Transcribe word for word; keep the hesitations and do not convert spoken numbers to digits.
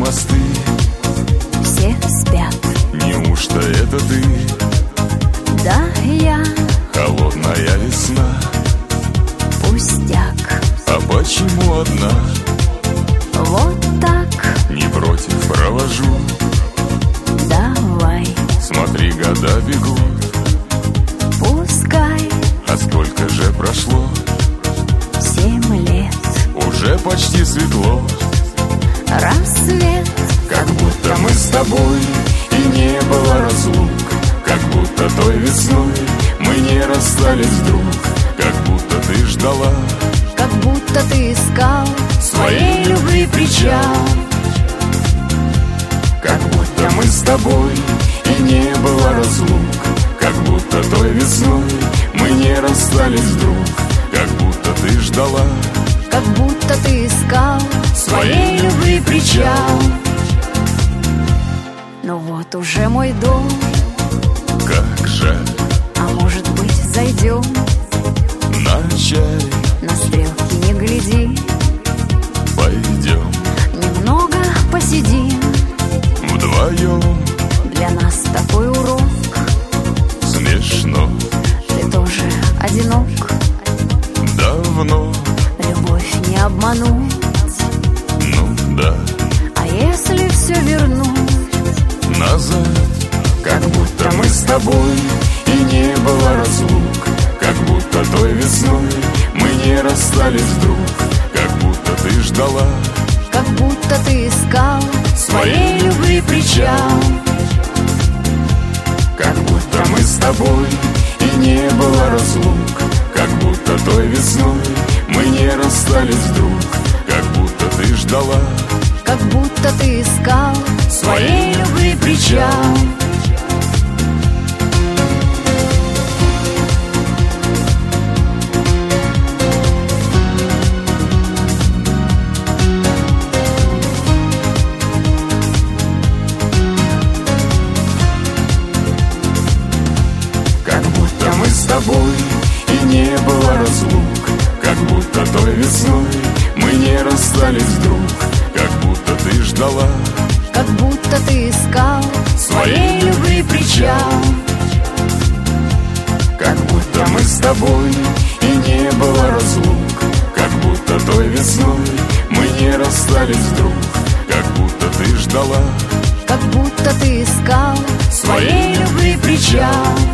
мосты. Все спят. Неужто это ты? Да, я. Холодная весна. Пустяк. А почему одна? Вот так. Не против, провожу. Давай. Смотри, года бегут. Пускай. А сколько же прошло? Семь лет. Уже почти светло. Рассвет. Как будто мы с тобой и не было разлук. Как будто той весной мы не расстались вдруг. Как будто ты ждала, как будто ты искал своей любви причал. Как будто мы с тобой и не было разлук. Как будто той весной мы не расстались вдруг. Как будто ты ждала, как будто ты искал своей любви причал. Но вот уже мой дом. Как жаль. А может быть, зайдем на чай? На стрелки не гляди. Пойдем немного посидим вдвоем. Для нас такой урок. Смешно. Ты тоже одинок. Давно любовь не обмануть. Ну да. А если все вернуть назад? Как будто мы с тобой и не было разлук. Как будто той весной мы не расстались вдруг. Как будто ты ждала, как будто ты искал своей любви причал. Как будто мы с тобой и не было разлук. Как будто той весной мы не расстались вдруг. Как будто ты ждала, как будто ты искал своей любви причал. С тобой и не было разлук. Как будто той весной мы не расстались вдруг. Как будто ты ждала, как будто ты искал своей любви причал. Как будто мы с тобой и не было разлук. Как будто той весной мы не расстались вдруг. Как будто ты ждала, как будто ты искал своей любви причал.